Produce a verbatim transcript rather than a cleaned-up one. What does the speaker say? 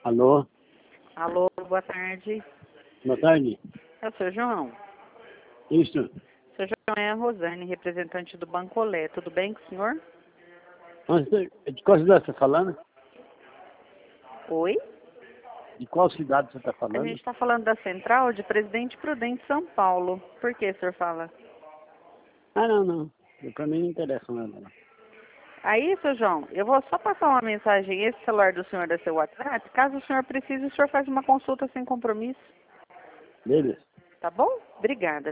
Alô? Alô, boa tarde. Boa tarde. É o seu João? Isso. O seu João é a Rosane, representante do Bancolé. Tudo bem com o senhor? Onde- De qual cidade você está falando? Oi? De qual cidade você está A falando? gente está falando da Central de Presidente Prudente, São Paulo. Por que o senhor fala? Ah, não, não. Para mim não interessa nada. Não. Aí, seu João, eu vou só passar uma mensagem. Esse celular do senhor é seu WhatsApp. Caso o senhor precise, o senhor faz uma consulta sem compromisso. Beleza. Tá bom? Obrigada.